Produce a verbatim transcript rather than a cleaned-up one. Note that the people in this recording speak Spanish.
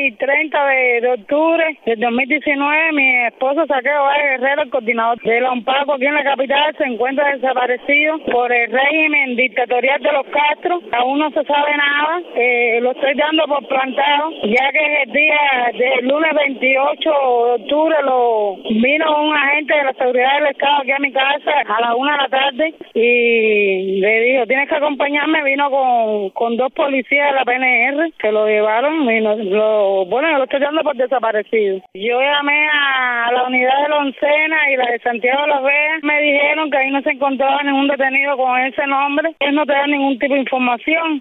y treinta de, de octubre del dos mil diecinueve, mi esposo Saqueo Valle Guerrero, el coordinador de la UNPACO aquí en la capital, se encuentra desaparecido por el régimen dictatorial de los Castro. Aún no se sabe nada, eh, lo estoy dando por plantado, ya que el día del lunes veintiocho de octubre lo vino un agente de la seguridad del Estado aquí a mi casa a las una de la tarde y le dijo, tienes que acompañarme. Vino con, con dos policías de la P N R que lo llevaron y no, lo, bueno, lo estoy dando por desaparecido. Yo llamé a la unidad de la Oncena y la de Santiago de Las Vegas, me dijeron que ahí no se encontraba ningún detenido con ese nombre, ellos no te dan ningún tipo de información.